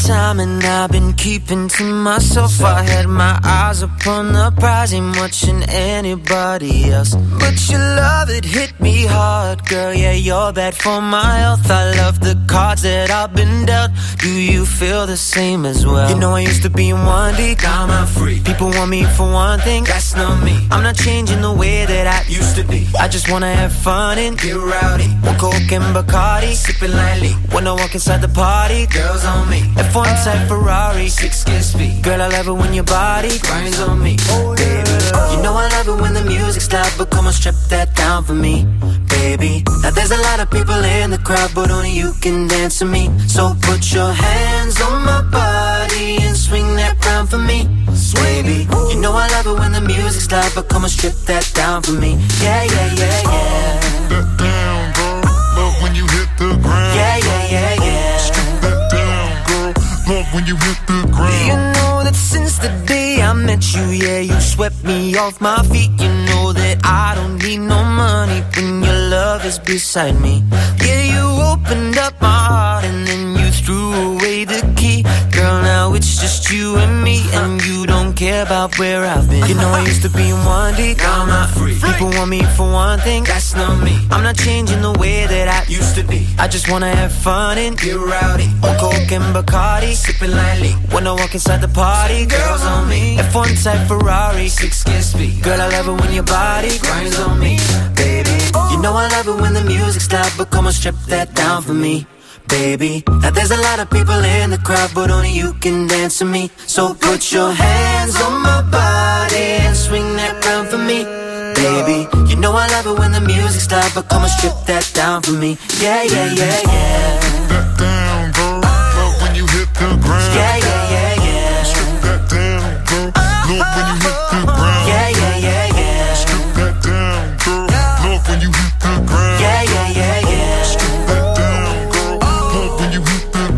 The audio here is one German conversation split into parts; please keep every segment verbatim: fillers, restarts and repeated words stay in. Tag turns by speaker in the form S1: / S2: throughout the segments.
S1: time and I've been keeping to myself. I had my eyes upon the prize, ain't watching anybody else. But your love, it hit me hard, girl, yeah, you're bad for my health. I love the cards that I've been dealt. Do you feel the same as well? You know I used to be in one deep, now I'm free. People want me for one thing, that's not me. I'm not changing the way that I used to be. I just wanna have fun and get rowdy. One Coke and Bacardi, sipping lightly. When I walk inside the party, girls on me. F one type Ferrari, six gear speed. Girl, I love it when your body grinds on me, baby. You know I love it when the music's loud, but come on, strip that down for me, baby. Now there's a lot of people in the crowd, but only you can dance to me. So put your hands on my body and swing that round for me, baby. You know I love it when the music's loud, but come on, strip that down for me. Yeah, yeah, yeah, yeah.
S2: That down, girl. Love when you hit the ground.
S1: Yeah, yeah, yeah, yeah.
S2: Strip that down, girl. Love when you hit the ground.
S1: You know that since the day I met you, yeah, you swept me off my feet. You know that I don't need no money when your love is beside me. Yeah, you opened up my heart and then you threw away the key. Girl, now it's just you and me, and you don't care about where I've been. You know I used to be in one deep, now I'm not free. People want me for one thing, that's not me. I'm not changing the way that I used to be. I just wanna have fun and get rowdy. One Coke and Bacardi, sipping lightly. When I walk inside the party, girls on me. F one type Ferrari, six gear speed. Girl, I love it when your body grinds on me, baby. You know I love it when the music's loud, but come on, strip that down for me, baby. Now there's a lot of people in the crowd, but only you can dance to me. So put your hands on my body and swing that round for me, baby. You know I love it when the music's loud, but come on, strip that down for me. Yeah, yeah, yeah, yeah.
S2: That down, girl. Love when you hit the ground.
S1: Yeah, yeah, yeah, yeah.
S2: Strip that down, girl. Love when you hit the ground.
S1: Yeah, yeah, yeah, yeah.
S2: Strip that down, girl. Love when you hit the ground.
S1: Yeah, yeah, yeah, yeah.
S2: Strip that down, girl. Love when you hit the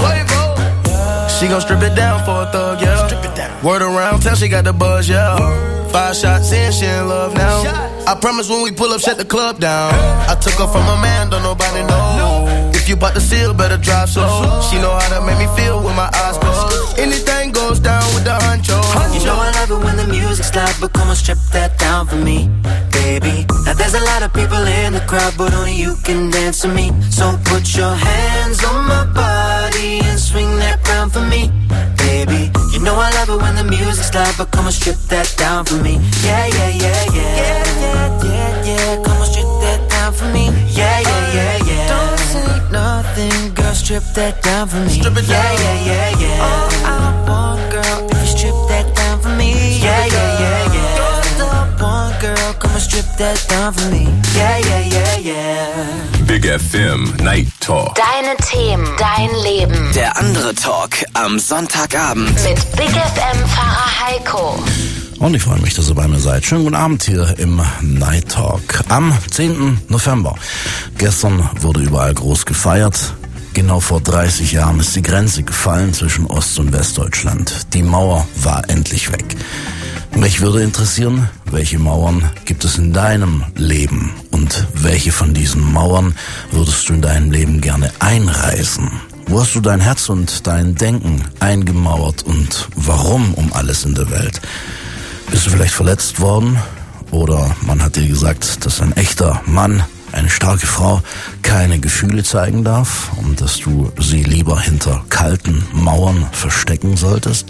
S2: ground.
S3: She gon' strip it down for a thug, yeah. Strip it down. Word around town, she got the buzz, yeah. Five shots in, she in love now. I promise when we pull up, shut the club down. I took her from a man, don't nobody know. If you bout to seal, better drive slow. She know how to make me feel with my eyes closed. Anything goes down with the honcho.
S1: You know I love it when the music's loud, but come on, strip that down for me, baby. Now there's a lot of people in the crowd, but only you can dance to me. So put your hands on my body and swing that round for me, baby. You know I love it when the music's loud, but come on, strip that down for me. Yeah, yeah, yeah, yeah. Yeah, yeah, yeah, yeah. Come on, strip that down for me. Yeah, yeah, yeah, yeah. Don't say nothing, girl, strip that down for me.
S3: Strip it down.
S1: Yeah, yeah, yeah, yeah. All I want, girl, if you strip that down for me. Yeah, yeah, yeah, yeah. You're the one, girl, come on, strip that down for me. Yeah, yeah, yeah, yeah.
S4: Big F M Night Talk.
S5: Deine Themen, dein Leben.
S6: Der andere Talk am Sonntagabend.
S5: Mit Big F M-Fahrer Heiko.
S7: Und ich freue mich, dass ihr bei mir seid. Schönen guten Abend hier im Night Talk am zehnten November. Gestern wurde überall groß gefeiert. Genau vor dreißig Jahren ist die Grenze gefallen zwischen Ost- und Westdeutschland. Die Mauer war endlich weg. Mich würde interessieren, welche Mauern gibt es in deinem Leben und welche von diesen Mauern würdest du in deinem Leben gerne einreißen? Wo hast du dein Herz und dein Denken eingemauert und warum um alles in der Welt? Bist du vielleicht verletzt worden oder man hat dir gesagt, dass ein echter Mann, eine starke Frau keine Gefühle zeigen darf und dass du sie lieber hinter kalten Mauern verstecken solltest?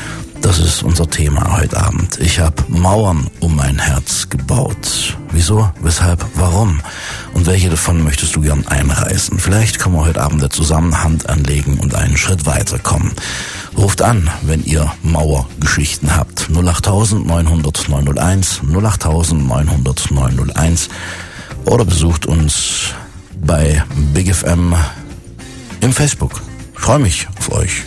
S7: Das ist unser Thema heute Abend. Ich habe Mauern um mein Herz gebaut. Wieso? Weshalb? Warum? Und welche davon möchtest du gern einreißen? Vielleicht können wir heute Abend ja zusammen Hand anlegen und einen Schritt weiterkommen. Ruft an, wenn ihr Mauergeschichten habt. null acht neun null null neun null eins, null acht neun null null neun null eins oder besucht uns bei Big F M im Facebook. Ich freue mich auf euch.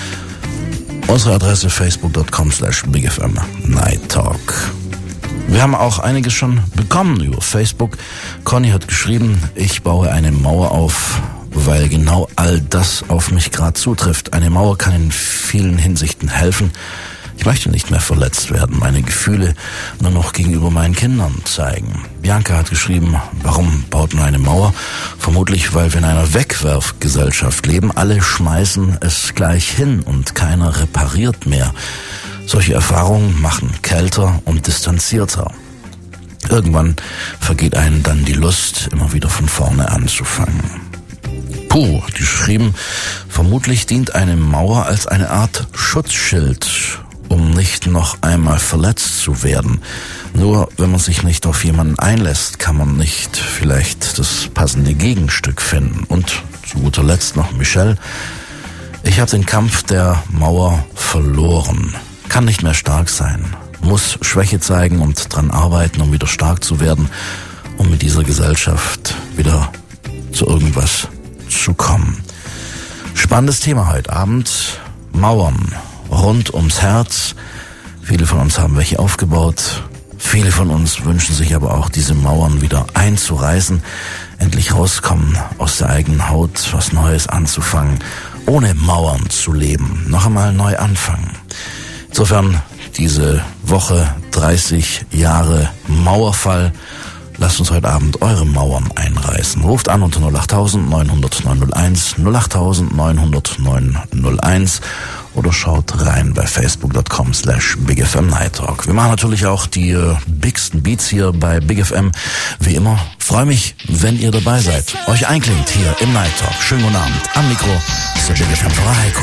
S7: Unsere Adresse facebook punkt com slash Big F M Night Talk. Wir haben auch einiges schon bekommen über Facebook. Conny hat geschrieben, ich baue eine Mauer auf, weil genau all das auf mich gerade zutrifft. Eine Mauer kann in vielen Hinsichten helfen. Ich möchte nicht mehr verletzt werden, meine Gefühle nur noch gegenüber meinen Kindern zeigen. Bianca hat geschrieben, warum baut man eine Mauer? Vermutlich, weil wir in einer Wegwerfgesellschaft leben. Alle schmeißen es gleich hin und keiner repariert mehr. Solche Erfahrungen machen kälter und distanzierter. Irgendwann vergeht einem dann die Lust, immer wieder von vorne anzufangen. Puh, hat geschrieben, vermutlich dient eine Mauer als eine Art Schutzschild, um nicht noch einmal verletzt zu werden. Nur wenn man sich nicht auf jemanden einlässt, kann man nicht vielleicht das passende Gegenstück finden. Und zu guter Letzt noch Michelle. Ich habe den Kampf der Mauer verloren. Kann nicht mehr stark sein. Muss Schwäche zeigen und dran arbeiten, um wieder stark zu werden, um mit dieser Gesellschaft wieder zu irgendwas zu kommen. Spannendes Thema heute Abend. Mauern rund ums Herz. Viele von uns haben welche aufgebaut. Viele von uns wünschen sich aber auch, diese Mauern wieder einzureißen, endlich rauskommen aus der eigenen Haut, was Neues anzufangen, ohne Mauern zu leben, noch einmal neu anfangen. Insofern diese Woche dreißig Jahre Mauerfall. Lasst uns heute Abend eure Mauern einreißen. Ruft an unter null acht neun null null neun null eins, null acht neun null null neun null eins oder schaut rein bei facebook punkt com slash Big F M Night Talk. Wir machen natürlich auch die äh, bigsten Beats hier bei Big F M. Wie immer, freue mich, wenn ihr dabei seid. Euch einklingt hier im Night Talk. Schönen guten Abend. Am Mikro ist der Big F M-Fahrer Heiko.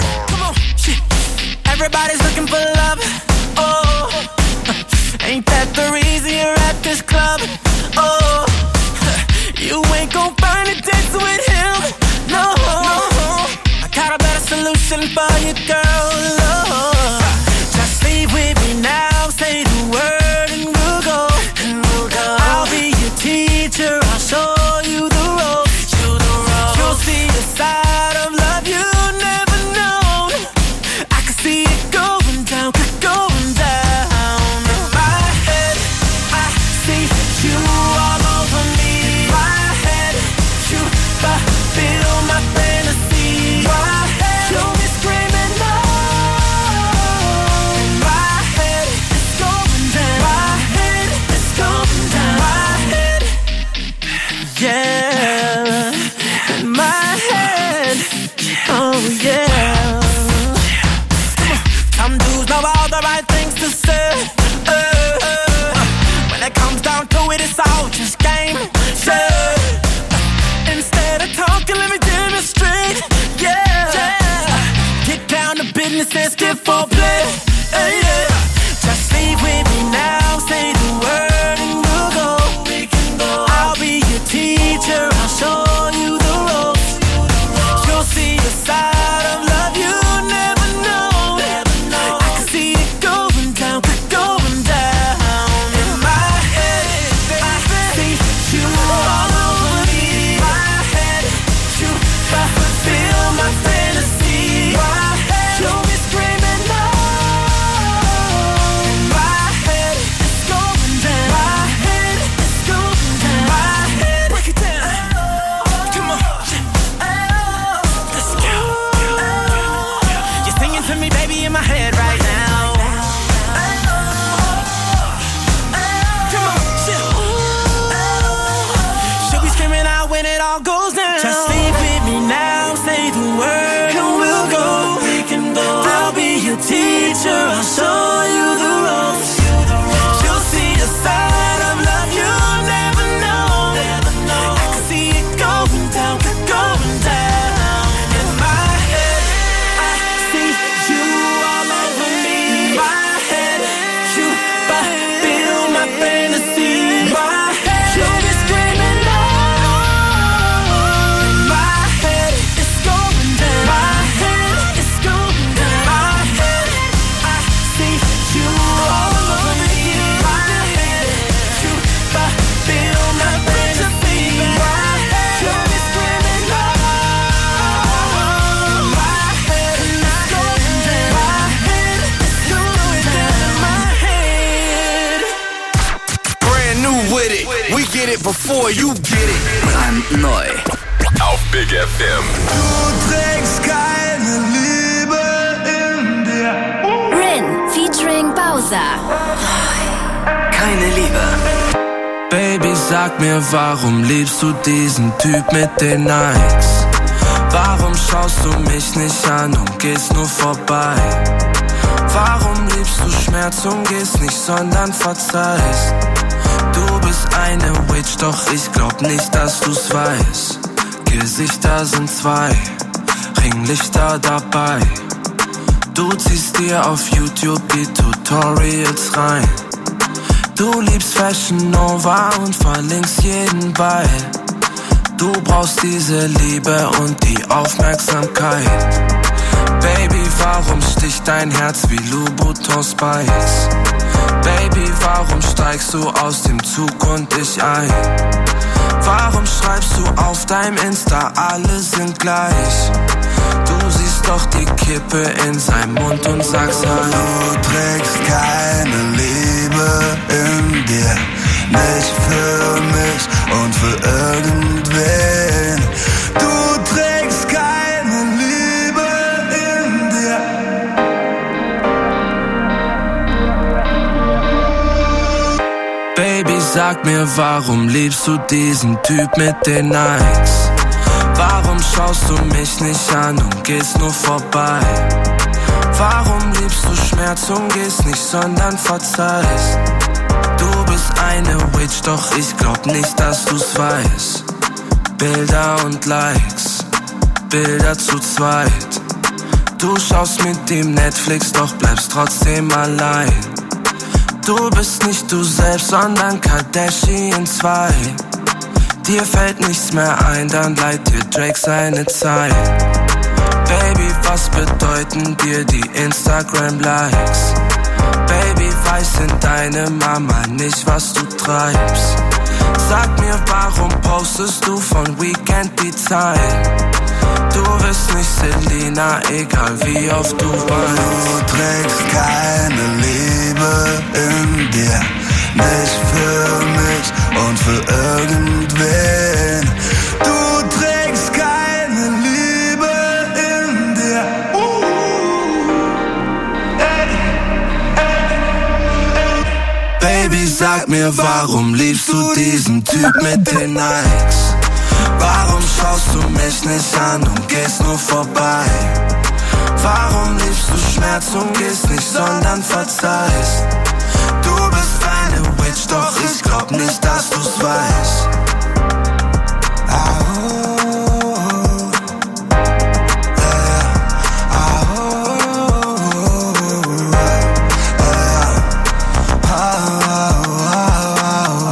S1: Everybody's looking for love. Oh, ain't that the reason you're at this club? Oh, you ain't gon' find a dance with him. No, I got a better solution for you, girl. Oh, just leave with me now. Say the word and we'll go. And we'll go. I'll be your teacher. I'll show you the ropes. You the ropes. You'll see a side of love you never known. I can see it going down, going down. In my head, I see you all over me. My head, you fulfill my fantasy. My head, you be screaming no. In my head, it's going down. My head, it's going down. My head, yeah. In my head, oh yeah. Some dudes know all the right things to say. Uh, uh, when it comes down to it, it's all just game. Yeah. Instead of talking, let me demonstrate. Yeah. yeah. Get down to business and skip for play. Uh, yeah. Just leave with me now. Say the word and we'll go. We can go. I'll be your teacher. I'll show you the ropes. You'll see a side of love you never know. I can see it going down, going down. In my head, I see you all over me. My head, you fulfill my fantasy. My head, you'll be screaming no. In my head, it's going down. My head, it's going down. My head, break it down. Come on, let's go. You're singing to me, baby, in my head right now. Come on, she'll be screaming out when it all goes down. Just leave with me now, say the word and we'll go. We can go. I'll be your teacher, I'll show you the ropes. You'll see a side of love you never know. I can see it going down, going down. In my head, I see you all over me. My head, you fulfill my fantasy. My head, you'll be screaming no. My head, it's going down. My head, it's going down. My head, I see you all over me. My head, you fulfill my fantasy. My head, you'll be screaming no. My head, it's going down. My head, it's going down. My head.
S3: Brand new with it. We get it before you get it.
S6: Brandneu.
S4: Auf Big F M.
S2: Du trägst keine Liebe in dir.
S5: Rin featuring Bowser.
S6: Keine Liebe.
S8: Baby, sag mir, warum liebst du diesen Typ mit den Nikes? Warum schaust du mich nicht an und gehst nur vorbei? Warum liebst du Schmerz und gehst nicht, sondern verzeihst? Du bist eine Witch, doch ich glaub nicht, dass du's weißt. Gesichter sind zwei, Ringlichter dabei. Du ziehst dir auf YouTube die Tutorials rein. Du liebst Fashion Nova und verlinkst jeden Ball. Du brauchst diese Liebe und die Aufmerksamkeit. Baby, warum sticht dein Herz wie Louboutin Spice? Baby, warum steigst du aus dem Zug und ich ein? Warum schreibst du auf deinem Insta, alle sind gleich? Du siehst doch die Kippe in seinem Mund und sagst hallo.
S9: Du trägst keine Liebe in dir, nicht für mich und für irgendwen. Du trägst keine Liebe in dir.
S8: Baby, sag mir, warum liebst du diesen Typ mit den Nikes? Warum schaust du mich nicht an und gehst nur vorbei? Warum liebst du Schmerz und gehst nicht, sondern verzeihst? Du bist eine Witch, doch ich glaub nicht, dass du's weißt. Bilder und Likes, Bilder zu zweit. Du schaust mit ihm Netflix, doch bleibst trotzdem allein. Du bist nicht du selbst, sondern Kardashian zwei. Dir fällt nichts mehr ein, dann leiht dir Drake seine Zeit. Baby, was bedeuten dir die Instagram-Likes? Baby, weiß in deine Mama nicht, was du treibst. Sag mir, warum postest du von Weekend die Zeit? Du bist nicht Selena, egal wie oft du weinst.
S9: Du trägst keine Liebe in dir, nicht für mich und für irgendwen. Du trägst keine Liebe in dir. Uh. Ey, ey, ey.
S8: Baby, sag mir, warum liebst du diesen Typ mit den Nikes? Warum schaust du mich nicht an und gehst nur vorbei? Warum liebst du Schmerz und gehst nicht, sondern verzeihst? Du bist eine Witch, doch ich glaub nicht, dass du's weißt.
S9: Ah, oh, yeah. Ah, oh, yeah. Ah, oh,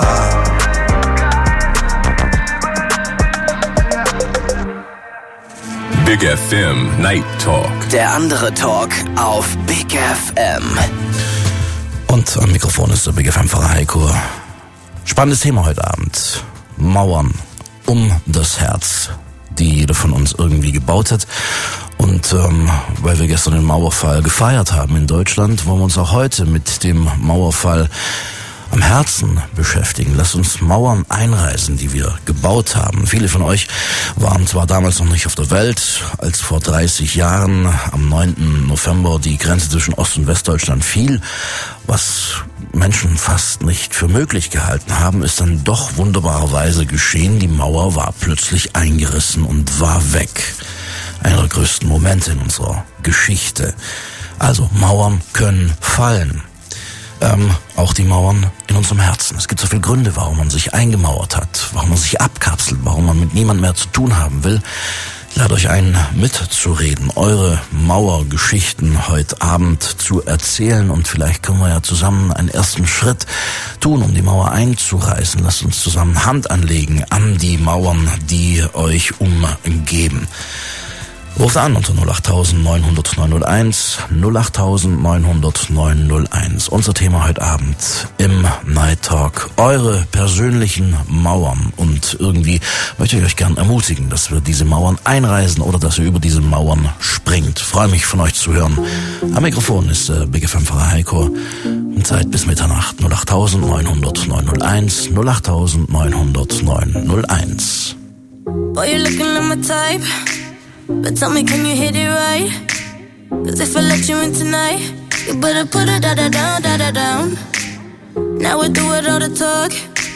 S4: Big F M Night Talk.
S6: Der andere Talk auf Big F M.
S7: Und am Mikrofon ist der Big F M-Fahrer Heiko. Spannendes Thema heute Abend. Mauern um das Herz, die jeder von uns irgendwie gebaut hat. Und ähm, weil wir gestern den Mauerfall gefeiert haben in Deutschland, wollen wir uns auch heute mit dem Mauerfall am Herzen beschäftigen. Lasst uns Mauern einreißen, die wir gebaut haben. Viele von euch waren zwar damals noch nicht auf der Welt, als vor dreißig Jahren am neunten November die Grenze zwischen Ost- und Westdeutschland fiel. Was Menschen fast nicht für möglich gehalten haben, ist dann doch wunderbarerweise geschehen. Die Mauer war plötzlich eingerissen und war weg. Einer der größten Momente in unserer Geschichte. Also Mauern können fallen. Ähm, auch die Mauern in unserem Herzen. Es gibt so viele Gründe, warum man sich eingemauert hat, warum man sich abkapselt, warum man mit niemandem mehr zu tun haben will. Ich lade euch ein, mitzureden, eure Mauergeschichten heute Abend zu erzählen und vielleicht können wir ja zusammen einen ersten Schritt tun, um die Mauer einzureißen. Lasst uns zusammen Hand anlegen an die Mauern, die euch umgeben. Ruft an unter null acht neun null null neun null eins, null acht neun null null neun null eins. Unser Thema heute Abend im Night Talk. Eure persönlichen Mauern. Und irgendwie möchte ich euch gern ermutigen, dass wir diese Mauern einreißen oder dass ihr über diese Mauern springt. Freue mich von euch zu hören. Am Mikrofon ist der Big F M-Fahrer Heiko. Zeit bis Mitternacht. null acht neun null null neun null eins, null acht neun null null neun null eins.
S10: Boy, you're looking at my type. But tell me, can you hit it right? Cause if I let you in tonight, You better put it da da down, da da down. Now we do it all the talk.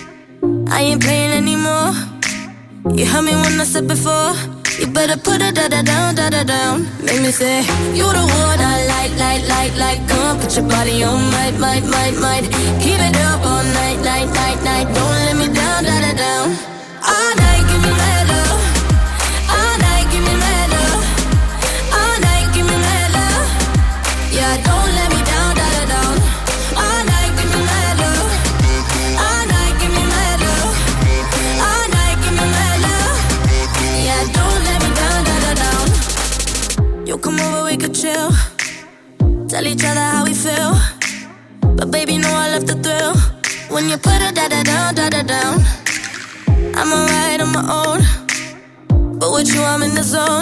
S10: I ain't playing anymore. You heard me when I said before. You better put it da da down, da da down. Make me say, you the one I like, like, like, like. Come put your body on, might, might, might, might. Keep it up all night, night, night, night. Don't let me down, da da down. All night, give me mad love. All night, give me mad love. All night, give me mad love. Yeah, don't let me down, da da down. All night, give me mad love. All night, give me mad love. All night, give me mad love. Yeah, don't let me down, da da down. You come over, we could chill. Tell each other how we feel. But baby, know I love the thrill. When you put it da da down, da da down. I'm alright on my own, but with you I'm in the zone.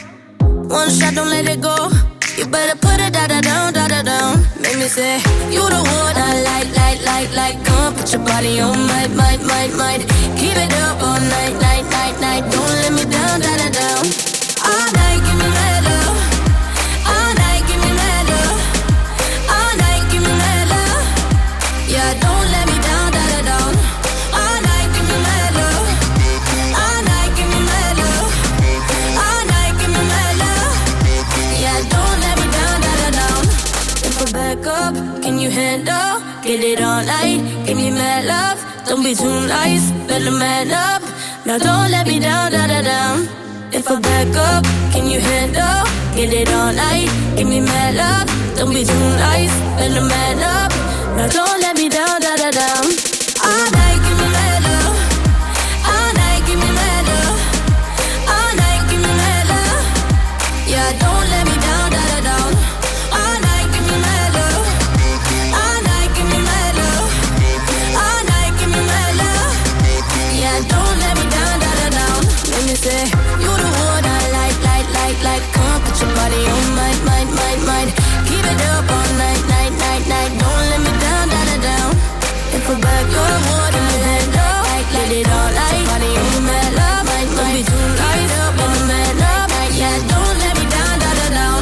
S10: One shot, don't let it go. You better put it da da down, da da down. Make me say, you the one I like, like, like, like. Come put your body on, might, might, might, might. Keep it up all night, night, night, night. Don't let me down, da da down. All night, give me mad love. All night, give me mad love. All night, give me mad love. Yeah, don't let me down, da da down. All night, give me mad love. All night, give me mad love. All night, give me mad love. Yeah, don't let me down, da da down. If I back up, can you handle? Get it all night, give me mad love. Don't be too nice, better man up. Now don't let me down, da da down. If I back up, can you handle? Get it all night, give me mad love. Don't be too nice, better man up. Now don't let me down, da da down. All night, give me mad love. All night, give me mad love. All night, give me mad love. Yeah, don't let me down, da da down. All night, give me mad love. All night, give me mad love. All night, give me mad love. Yeah, don't let me down, da da down. Let me say, you the one I like, like, like, like. Come put your body on, might, might, might, might. Keep it up all night, night, night, night. Don't let me down, da da down. If I back your wood in the head, like, let it all night. Body on the mad love, might, might. Don't be too light up in the mad love. Yeah, don't let me down, da da down.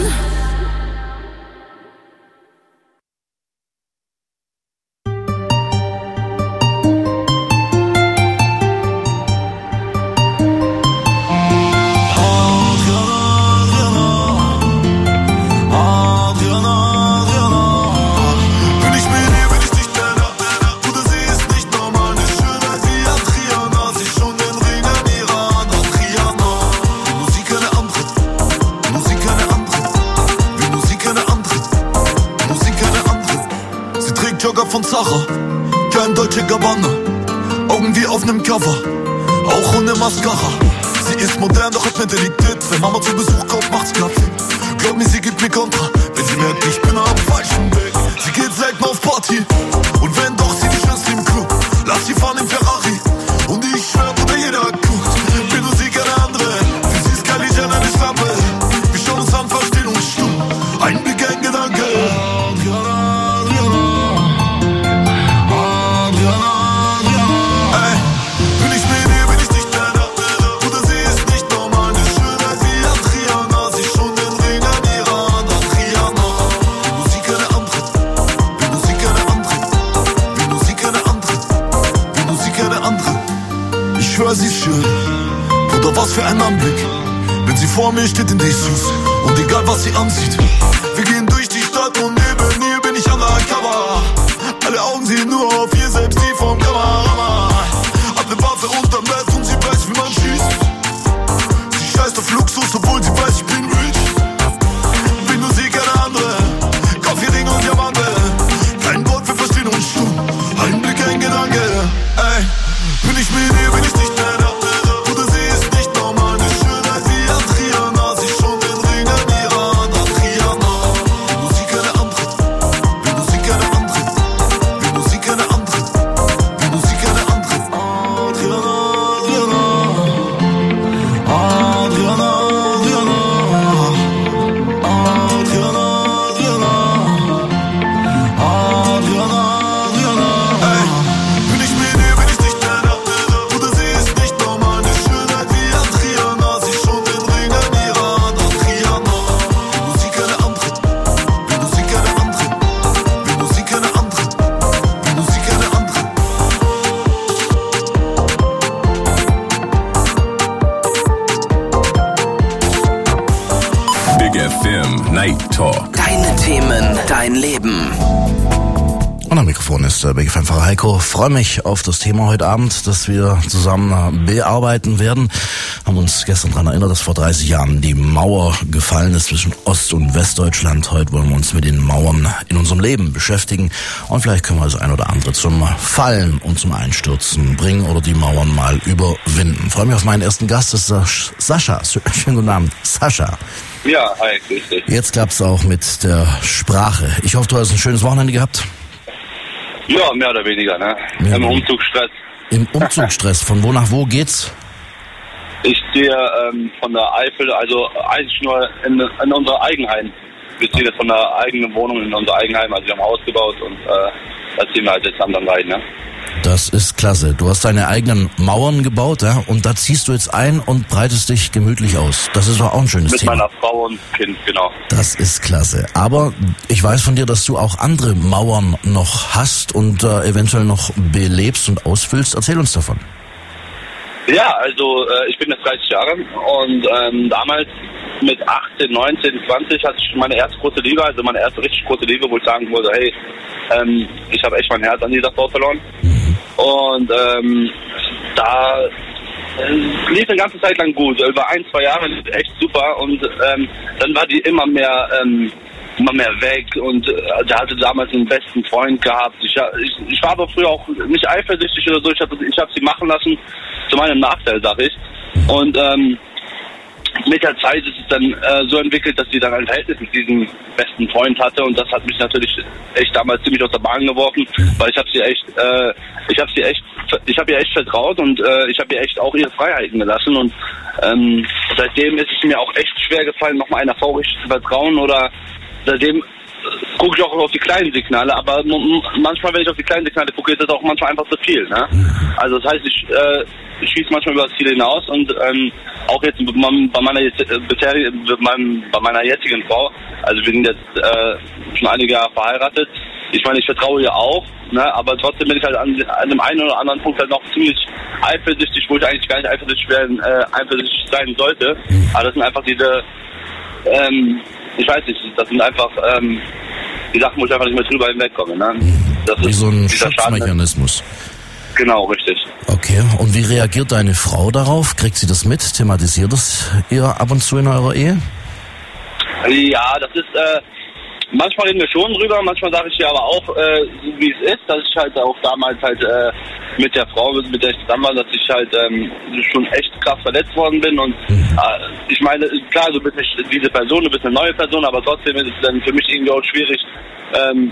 S11: Von Zacher, kein Deutsche Gabbana, Augen wie auf nem Cover, auch ohne Mascara. Sie ist modern, doch hat Mentalität. Wenn Mama zu Besuch kommt, macht's Kaffee. Glaub mir, sie gibt mir Kontra, wenn sie merkt, ich bin am falschen Weg. Sie geht selten auf Party, und wenn doch, sie die schönste im Club. Lass sie fahren im Ferrari, und ich schwör, Bruder, jeder guckt. Bin nur sie, keine andere, für sie ist Kylie Jenner eine Schlampe. Wir schauen uns an, verstehen uns stumm, ein Blick, ein Gedanke. Sie ist schön, Bruder, was für ein Anblick. Wenn sie vor mir steht in Dessous, und egal was sie anzieht. Wir gehen durch die Stadt und neben ihr bin ich undercover. Alle Augen sehen nur auf ihr, selbst die vom Kameramann. Hat ne Waffe unterm Bett und sie weiß, wie man schießt. Sie scheißt auf Luxus, obwohl sie weiß, ich bin rich. Bin nur sie, keine andere. Kaffee, Ring und Diamante. Kein Wort, wir verstehen uns stumm. Ein Blick, ein Gedanke. Ey, bin ich mit ihr, bin ich nicht mehr da. Bruder, sie ist nicht normal. Eine Schönheit wie Adriana. Sie schon den Ring an ihrer Hand. Adriana. Wenn du sie keine andere. Wenn du sie keine andere. Wenn du sie keine
S4: Talk.
S6: Deine Themen, dein Leben.
S7: Und am Mikrofon ist der Big Fan Pfarrer Heiko. Freue mich auf das Thema heute Abend, das wir zusammen bearbeiten werden. Haben uns gestern daran erinnert, dass vor dreißig Jahren die Mauer gefallen ist zwischen Ost- und Westdeutschland. Heute wollen wir uns mit den Mauern in unserem Leben beschäftigen. Und vielleicht können wir das ein oder andere zum Fallen und zum Einstürzen bringen oder die Mauern mal überwinden. Freue mich auf meinen ersten Gast, das ist Sascha. Schönen guten Abend, Sascha.
S12: Ja, hi, grüß dich.
S7: Jetzt klappt's auch mit der Sprache. Ich hoffe, du hast ein schönes Wochenende gehabt.
S12: Ja, mehr oder weniger, ne? Mehr Im Umzugsstress.
S7: Im Umzugsstress. Von wo nach wo geht's?
S12: Ich stehe ähm, von der Eifel, also eigentlich nur in, in unser Eigenheim. Wir ziehen jetzt von der eigenen Wohnung in unser Eigenheim, also wir haben ein Haus gebaut und äh, da ziehen wir halt jetzt dann rein, ne?
S7: Das ist klasse. Du hast deine eigenen Mauern gebaut, ja? Und da ziehst du jetzt ein und breitest dich gemütlich aus. Das ist doch auch ein schönes
S12: Mit
S7: Thema.
S12: Mit meiner Frau und Kind, genau.
S7: Das ist klasse. Aber ich weiß von dir, dass du auch andere Mauern noch hast und äh, eventuell noch belebst und ausfüllst. Erzähl uns davon.
S12: Ja, also äh, ich bin jetzt dreißig Jahre und ähm, damals mit achtzehn, neunzehn, zwanzig hatte ich meine erste große Liebe, also meine erste richtig große Liebe, wo ich sagen wollte, hey, ähm, ich habe echt mein Herz an dieser Frau verloren. Und ähm, da äh, lief eine ganze Zeit lang gut, über ein, zwei Jahre echt super und ähm, dann war die immer mehr ähm, immer mehr weg und äh, der hatte damals einen besten Freund gehabt. Ich, ich, ich war aber früher auch nicht eifersüchtig oder so, ich habe ich hab sie machen lassen, zu meinem Nachteil, sag ich. Und ähm, mit der Zeit ist es dann äh, so entwickelt, dass sie dann ein Verhältnis mit diesem besten Freund hatte und das hat mich natürlich echt damals ziemlich aus der Bahn geworfen, weil ich habe sie echt, äh, ich habe sie echt, ich habe ihr echt vertraut und äh, ich habe ihr echt auch ihre Freiheiten gelassen und ähm, seitdem ist es mir auch echt schwer gefallen, nochmal einer Frau richtig zu vertrauen oder seitdem gucke ich auch auf die kleinen Signale, aber manchmal, wenn ich auf die kleinen Signale gucke, ist das auch manchmal einfach zu viel. Ne? Also das heißt, ich, äh, ich schieße manchmal über das Ziel hinaus und ähm, auch jetzt bei meiner, bisherigen, bei meiner jetzigen Frau, also wir sind jetzt äh, schon einige Jahre verheiratet, ich meine, ich vertraue ihr auch, ne? Aber trotzdem bin ich halt an, an dem einen oder anderen Punkt halt noch ziemlich eifersüchtig, wo ich eigentlich gar nicht eifersüchtig werden, äh, eifersüchtig sein sollte, aber das sind einfach diese ähm, ich weiß nicht, das sind einfach ähm, die Sachen, wo ich einfach nicht mehr drüber hinwegkomme. Ne? Das
S7: wie
S12: ist
S7: so ein
S12: dieser
S7: Schutzmechanismus.
S12: Genau, richtig.
S7: Okay, und wie reagiert deine Frau darauf? Kriegt sie das mit? Thematisiert das ihr ab und zu in eurer Ehe?
S12: Ja, das ist, äh, manchmal reden wir schon drüber, manchmal sage ich ihr aber auch, äh, wie es ist, dass ich halt auch damals halt äh, mit der Frau, mit der ich zusammen war, dass ich halt ähm, schon echt krass verletzt worden bin und äh, ich meine, klar, du bist nicht diese Person, du bist eine neue Person, aber trotzdem ist es dann für mich irgendwie auch schwierig, ähm,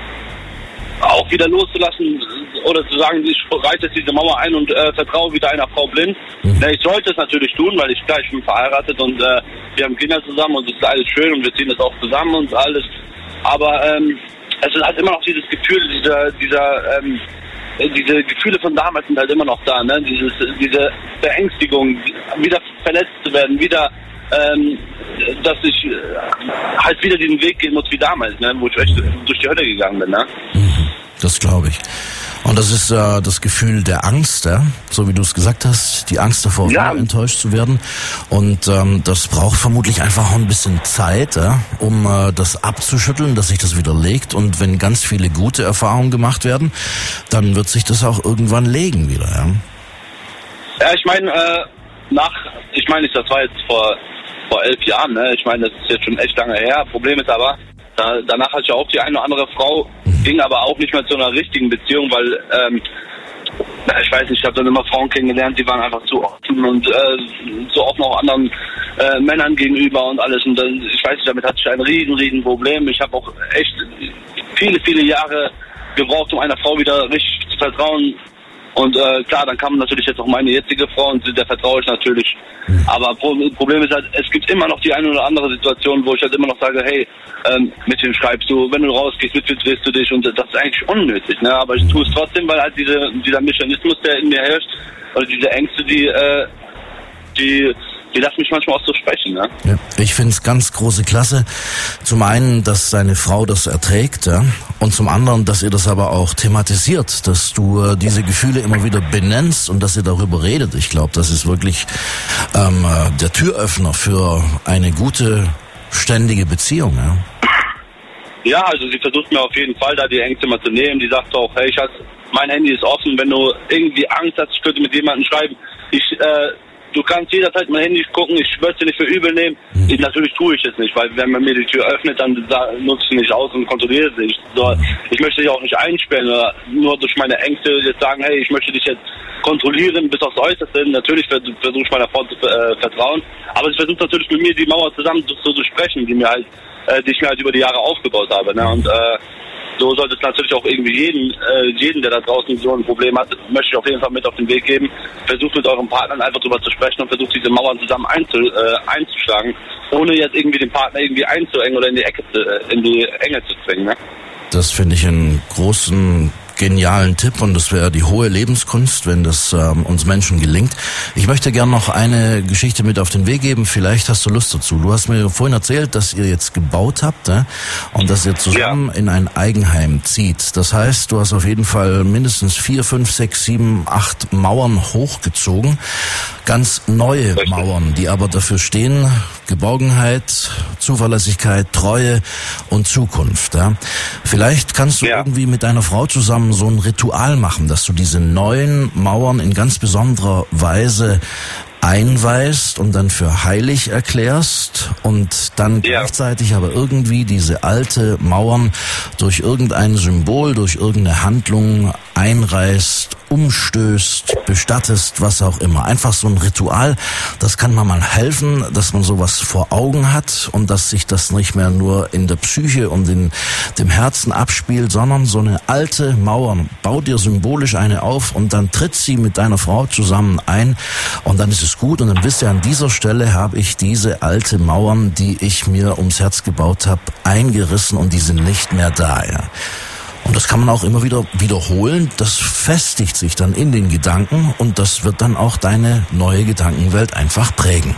S12: auch wieder loszulassen oder zu sagen, ich reiße jetzt diese Mauer ein und äh, vertraue wieder einer Frau blind. Mhm. Na, ich sollte es natürlich tun, weil ich, klar, ich bin verheiratet und äh, wir haben Kinder zusammen und es ist alles schön und wir ziehen das auch zusammen und alles. Aber ähm, es ist halt immer noch dieses Gefühl, dieser, dieser, ähm, diese Gefühle von damals sind halt immer noch da, ne? Dieses, diese Beängstigung, wieder verletzt zu werden, wieder, ähm, dass ich äh, halt wieder diesen Weg gehen muss wie damals, ne? Wo ich echt durch die Hölle gegangen bin, ne?
S7: Das glaube ich. Und das ist äh, das Gefühl der Angst, ja? So wie du es gesagt hast, die Angst davor, ja, enttäuscht zu werden. Und ähm, das braucht vermutlich einfach auch ein bisschen Zeit, ja? um äh, das abzuschütteln, dass sich das wieder legt. Und wenn ganz viele gute Erfahrungen gemacht werden, dann wird sich das auch irgendwann legen wieder. Ja,
S12: ja ich meine, äh, nach, ich meine, das war jetzt vor vor elf Jahren, ne? Ich meine, das ist jetzt schon echt lange her. Problem ist aber, da, danach hatte ich auch die eine oder andere Frau, ging aber auch nicht mehr zu einer richtigen Beziehung, weil, ähm, ich weiß nicht, ich habe dann immer Frauen kennengelernt, die waren einfach zu offen und äh, so offen auch anderen äh, Männern gegenüber und alles. Und dann, ich weiß nicht, damit hatte ich ein riesen, riesen Problem. Ich habe auch echt viele, viele Jahre gebraucht, um einer Frau wieder richtig zu vertrauen. Und äh, klar, dann kam natürlich jetzt auch meine jetzige Frau und der vertraue ich natürlich. Aber Problem ist halt, es gibt immer noch die eine oder andere Situation, wo ich halt immer noch sage, hey, ähm, mit wem schreibst du, wenn du rausgehst, mit wem drehst du dich und das ist eigentlich unnötig, ne? Aber ich tue es trotzdem, weil halt diese, dieser Mechanismus, der in mir herrscht, oder diese Ängste, die, äh, die die lassen mich manchmal auch so sprechen, ne?
S7: Ja, ich finde es ganz große Klasse. Zum einen, dass seine Frau das erträgt, ja, und zum anderen, dass ihr das aber auch thematisiert, dass du äh, diese Gefühle immer wieder benennst und dass ihr darüber redet. Ich glaube, das ist wirklich ähm, der Türöffner für eine gute ständige Beziehung, ja?
S12: Ja, also sie versucht mir auf jeden Fall da die Ängste mal zu nehmen. Die sagt auch, hey Schatz, mein Handy ist offen, wenn du irgendwie Angst hast, ich könnte mit jemandem schreiben. Ich, äh, du kannst jederzeit mein Handy gucken, ich würde es dir nicht für übel nehmen. Ich, natürlich tue ich das nicht, weil wenn man mir die Tür öffnet, dann nutze ich nicht aus und kontrolliere sie. So, ich möchte dich auch nicht einsperren oder nur durch meine Ängste jetzt sagen, hey, ich möchte dich jetzt kontrollieren bis aufs Äußerste. Natürlich versuche ich meiner Frau zu äh, vertrauen, aber sie versucht natürlich mit mir die Mauer zusammen zu, zu sprechen, die mir halt, äh, die ich mir halt über die Jahre aufgebaut habe. Ne? Und äh, so sollte es natürlich auch irgendwie jeden, äh, jeden, der da draußen so ein Problem hat, möchte ich auf jeden Fall mit auf den Weg geben. Versucht mit euren Partnern einfach drüber zu sprechen und versucht diese Mauern zusammen einzu, äh, einzuschlagen, ohne jetzt irgendwie den Partner irgendwie einzuengen oder in die Ecke, äh, in die Enge zu zwingen. Ne?
S7: Das finde ich einen großen, genialen Tipp und das wäre die hohe Lebenskunst, wenn das ähm, uns Menschen gelingt. Ich möchte gern noch eine Geschichte mit auf den Weg geben, vielleicht hast du Lust dazu. Du hast mir vorhin erzählt, dass ihr jetzt gebaut habt äh, und dass ihr zusammen ja. in ein Eigenheim zieht. Das heißt, du hast auf jeden Fall mindestens vier, fünf, sechs, sieben, acht Mauern hochgezogen. Ganz neue Richtig. Mauern, die aber dafür stehen, Geborgenheit, Zuverlässigkeit, Treue und Zukunft. Ja. Vielleicht kannst du ja. irgendwie mit deiner Frau zusammen so ein Ritual machen, dass du diese neuen Mauern in ganz besonderer Weise einweist und dann für heilig erklärst und dann ja. gleichzeitig aber irgendwie diese alte Mauern durch irgendein Symbol, durch irgendeine Handlung einreißt, umstößt, bestattest, was auch immer. Einfach so ein Ritual, das kann man mal helfen, dass man sowas vor Augen hat und dass sich das nicht mehr nur in der Psyche und in dem Herzen abspielt, sondern so eine alte Mauer. Bau dir symbolisch eine auf und dann tritt sie mit deiner Frau zusammen ein und dann ist es gut und dann wisst ihr, an dieser Stelle habe ich diese alte Mauern, die ich mir ums Herz gebaut habe, eingerissen und die sind nicht mehr da. Ja. Und das kann man auch immer wieder wiederholen. Das festigt sich dann in den Gedanken und das wird dann auch deine neue Gedankenwelt einfach prägen.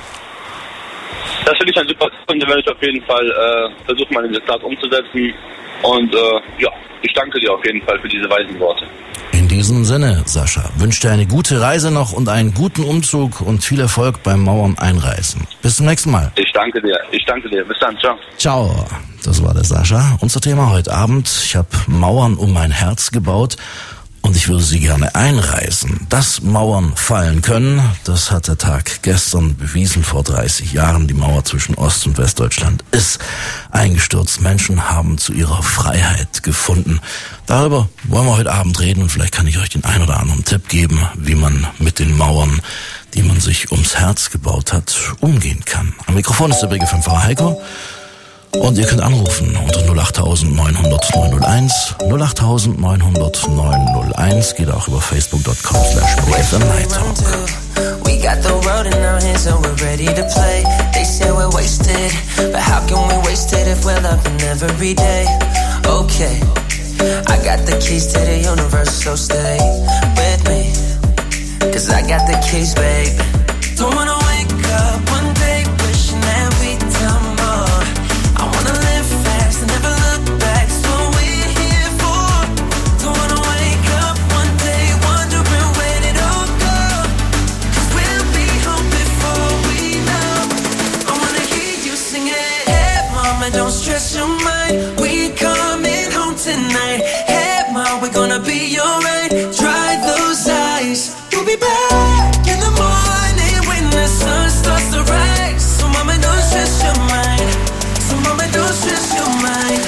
S12: Das finde ich ein super Tipp und den werde ich auf jeden Fall äh, versuchen, mal in der Tat umzusetzen. Und äh, ja, ich danke dir auf jeden Fall für diese weisen Worte.
S7: In diesem Sinne, Sascha, wünsche dir eine gute Reise noch und einen guten Umzug und viel Erfolg beim Mauern einreißen. Bis zum nächsten Mal.
S12: Ich danke dir. Ich danke dir. Bis dann. Ciao.
S7: Ciao. Das war der Sascha. Unser Thema heute Abend. Ich habe Mauern um mein Herz gebaut und ich würde sie gerne einreißen. Dass Mauern fallen können, das hat der Tag gestern bewiesen. Vor dreißig Jahren, die Mauer zwischen Ost- und Westdeutschland ist eingestürzt. Menschen haben zu ihrer Freiheit gefunden. Darüber wollen wir heute Abend reden und vielleicht kann ich euch den ein oder anderen Tipp geben, wie man mit den Mauern, die man sich ums Herz gebaut hat, umgehen kann. Am Mikrofon ist der Big F M Pfarrer Heiko. Und ihr könnt anrufen unter null acht neun null null neun null eins, null acht neun null null neun null eins, geht auch über facebook dot com slash Big F M Night Talk.
S1: We got the world in our hands and we're ready to play. They say we're wasted, but how can we waste it if we're loving every day? Okay, I got the keys to the universe, so stay with me, cause I got the keys, babe. Don't wanna wake up one day wishing that we'd done more. I wanna live fast and never look back, that's what we're here for. Don't wanna wake up one day wondering where did it all go, cause we'll be home before we know. I wanna hear you sing it. Hey mama, don't stress your mind, we coming home tonight. Hey mama, we're gonna be alright. Dry those eyes, we'll be back in the morning when the sun starts to rise. So mama, don't stress your mind, so mama, don't stress your mind.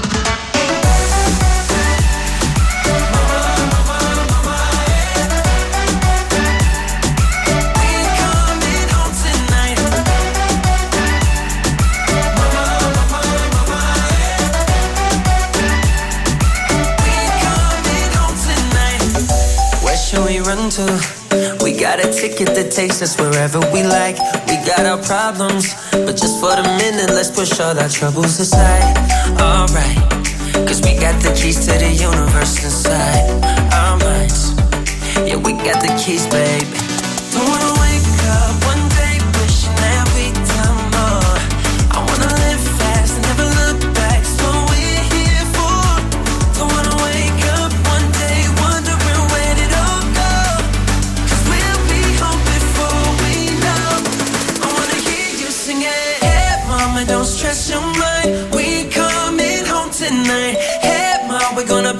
S1: Run to. We got a ticket that takes us wherever we like. We got our problems, but just for the minute, let's push all our troubles aside. Alright, cause we got the keys to the universe inside our minds. Yeah, we got the keys, babe. Don't wanna wake up one day wishing that we'd done more. I wanna live fast and never look back, that's what we're here for. Don't wanna wake up one day wondering where did it all go, cause we'll be home before we know. I wanna hear you sing it. Hey mama, don't stress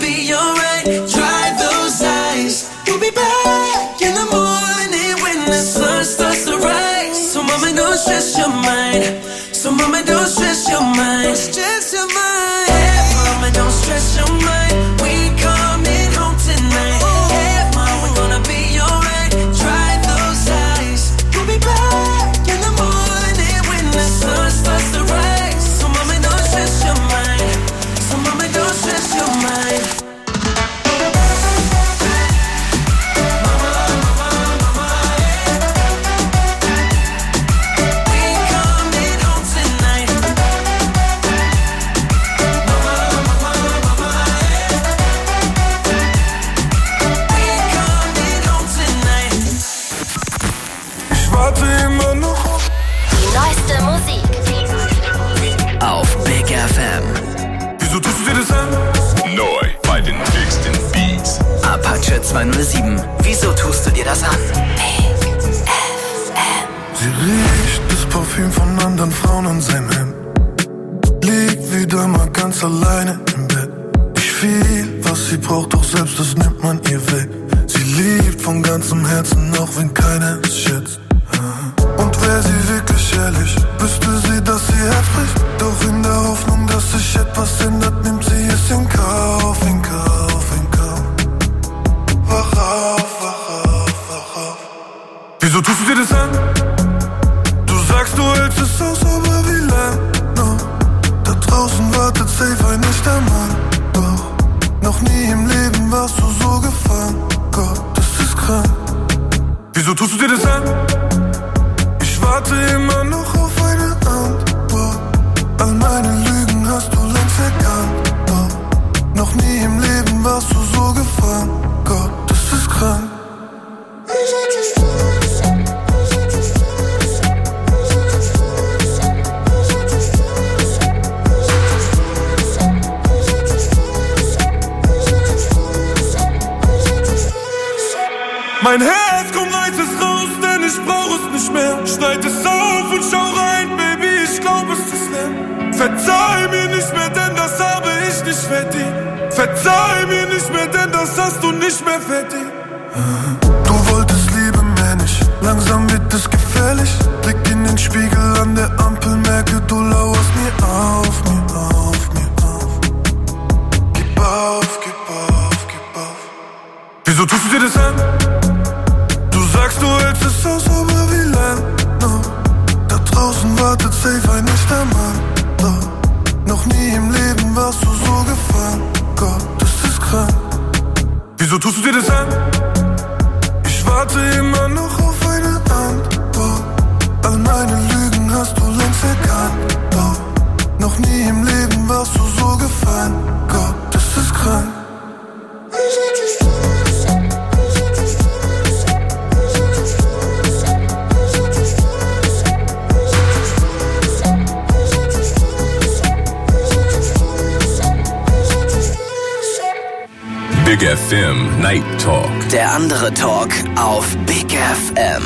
S13: be alright. Dry those eyes. We'll be back in the morning when the sun starts to rise. So mama, don't stress your mind. So mama, don't stress your mind. Stress your mind. Hey, mama, don't stress your mind. We coming home tonight. Hey, mama, we're gonna be alright. Dry those eyes. We'll be back in the morning when the sun starts to rise. So mama, don't stress your mind. So mama, don't stress your mind.
S5: Die neueste Musik
S6: auf Big F M.
S11: Wieso tust du dir das an?
S4: Neu bei den dicksten Beats.
S6: Apache zwei null sieben. Wieso tust du dir das an? Big F M.
S2: Sie riecht das Parfüm von anderen Frauen an seinem Hemd. Liegt wieder mal ganz alleine im Bett. Ich viel, was sie braucht, doch selbst das nimmt man ihr weg. Sie liebt von ganzem Herzen, auch wenn keiner es schätzt. Und wäre sie wirklich ehrlich, wüsste sie, dass sie Herz bricht. Doch in der Hoffnung, dass sich etwas ändert, nimmt sie es in Kauf, in Kauf, in Kauf. Wach auf, wach auf, wach auf.
S11: Wieso tust du dir das an?
S2: Du sagst, du hältst es aus, aber wie lang noch? Da draußen wartet safe ein echter Mann. Doch noch nie im Leben warst du so gefangen. Gott, das ist krank.
S11: Wieso tust du dir das an?
S2: Ich warte immer noch auf eine Antwort. All meine Lügen hast du längst erkannt. Doch noch nie im Leben warst du so gefangen. Gott, das ist krank.
S11: Mein Herz, komm, reiß es raus, denn ich brauch es nicht mehr. Schneid es auf und schau rein, Baby, ich glaub, es ist leer. Verzeih mir nicht mehr, denn das habe ich nicht verdient. Verzeih mir nicht mehr, denn das hast du nicht mehr verdient.
S2: Du wolltest Liebe mehr nicht, langsam wird es gefährlich. Blick in den Spiegel an der Ampel, merke, du lauerst mir auf, mir auf, mir auf. Gib auf, gib auf, gib auf.
S11: Wieso tust du dir das an?
S2: Du sagst, du hältst es aus, aber wie lang noch? Da draußen wartet safe ein echter Mann. Doch noch nie im Leben warst du so gefangen. Gott, das ist krank.
S11: Wieso tust du dir das an?
S2: Ich warte immer noch auf eine Antwort. All meine Lügen hast du längst erkannt. Doch noch nie im Leben warst du so gefangen. Gott, das ist krank.
S4: Big F M Night Talk.
S6: Der andere Talk auf Big F M.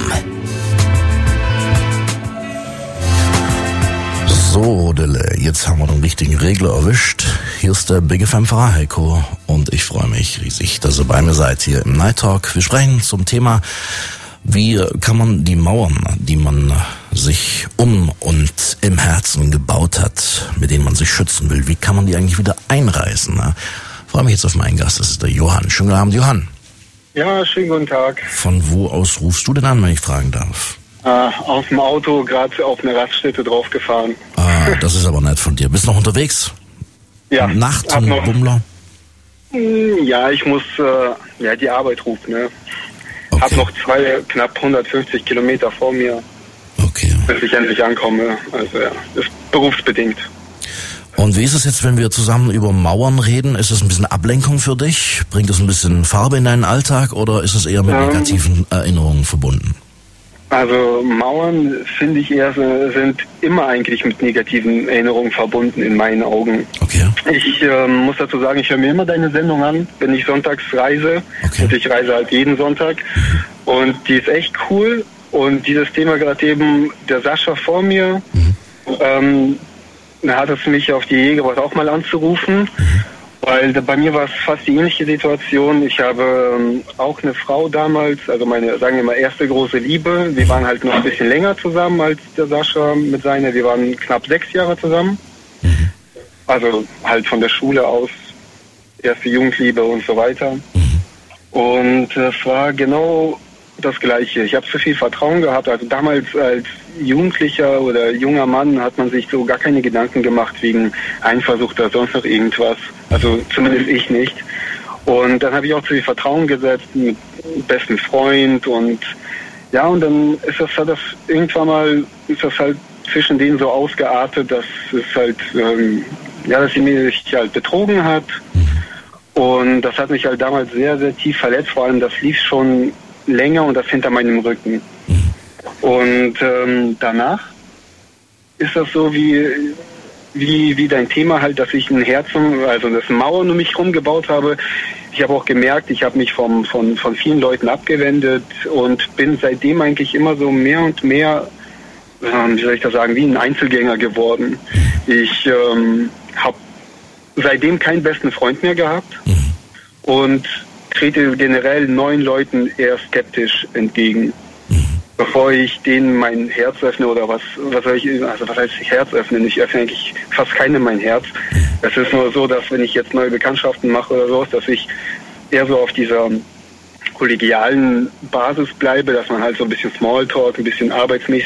S7: So, Dille, jetzt haben wir den richtigen Regler erwischt. Hier ist der Big F M-Fahrer Heiko und ich freue mich riesig, dass ihr bei mir seid hier im Night Talk. Wir sprechen zum Thema, wie kann man die Mauern, die man sich um und im Herzen gebaut hat, mit denen man sich schützen will, wie kann man die eigentlich wieder einreißen? Ne? Ich freue mich jetzt auf meinen Gast, das ist der Johann. Schönen guten Abend, Johann.
S14: Ja, schönen guten Tag.
S7: Von wo aus rufst du denn an, wenn ich fragen darf?
S14: Äh, aus dem Auto, gerade auf eine Raststätte draufgefahren.
S7: Ah, das ist aber nett von dir. Bist du noch unterwegs?
S14: Ja.
S7: Nachts und Bummler?
S14: Ja, ich muss, äh, ja, die Arbeit ruft, ne? Okay. Hab noch zwei, knapp hundertfünfzig Kilometer vor mir.
S7: Okay.
S14: Bis ich endlich ankomme. Also ja, ist berufsbedingt.
S7: Und wie ist es jetzt, wenn wir zusammen über Mauern reden? Ist es ein bisschen Ablenkung für dich? Bringt es ein bisschen Farbe in deinen Alltag oder ist es eher mit
S14: ähm,
S7: negativen Erinnerungen verbunden?
S14: Also Mauern, finde ich eher, sind immer eigentlich mit negativen Erinnerungen verbunden in meinen Augen.
S7: Okay.
S14: Ich äh, muss dazu sagen, ich höre mir immer deine Sendung an, wenn ich sonntags reise.
S7: Okay.
S14: Und ich reise halt jeden Sonntag. Mhm. Und die ist echt cool. Und dieses Thema gerade eben, der Sascha vor mir, mhm. ähm, da hat es mich auf die Idee gebracht, auch mal anzurufen. Mhm. Weil bei mir war es fast die ähnliche Situation. Ich habe ähm, auch eine Frau damals, also meine, sagen wir mal, erste große Liebe. Wir waren halt noch ein bisschen länger zusammen als der Sascha mit seiner. Wir waren knapp sechs Jahre zusammen.
S7: Mhm.
S14: Also halt von der Schule aus, erste Jugendliebe und so weiter.
S7: Mhm.
S14: Und es war genau das Gleiche. Ich habe zu viel Vertrauen gehabt. Also damals als Jugendlicher oder junger Mann hat man sich so gar keine Gedanken gemacht wegen Eifersucht oder sonst noch irgendwas. Also zumindest ich nicht. Und dann habe ich auch zu viel Vertrauen gesetzt mit besten Freund und ja, und dann ist das halt das irgendwann mal ist das halt zwischen denen so ausgeartet, dass es halt ähm, ja, dass sie mich halt betrogen hat. Und das hat mich halt damals sehr, sehr tief verletzt. Vor allem das lief schon länger und das hinter meinem Rücken. Und ähm, danach ist das so wie, wie, wie dein Thema halt, dass ich ein Herz, also das Mauern um mich herum gebaut habe. Ich habe auch gemerkt, ich habe mich vom, von, von vielen Leuten abgewendet und bin seitdem eigentlich immer so mehr und mehr, ähm, wie soll ich das sagen, wie ein Einzelgänger geworden. Ich ähm, habe seitdem keinen besten Freund mehr gehabt und trete generell neuen Leuten eher skeptisch entgegen. Bevor ich denen mein Herz öffne oder was, was soll ich, also was heißt ich Herz öffnen? Ich öffne eigentlich fast keinem mein Herz. Es ist nur so, dass wenn ich jetzt neue Bekanntschaften mache oder so, dass ich eher so auf dieser kollegialen Basis bleibe, dass man halt so ein bisschen Smalltalk, ein bisschen arbeitsmäßig